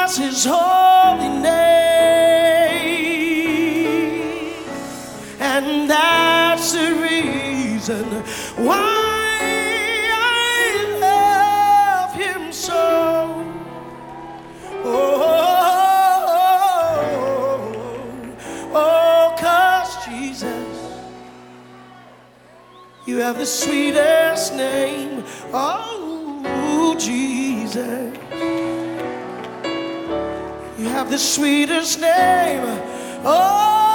bless his holy name. And that's the reason why I love him so. Oh, 'cause Jesus, you have the sweetest name. Oh, Jesus, you have the sweetest name. Oh,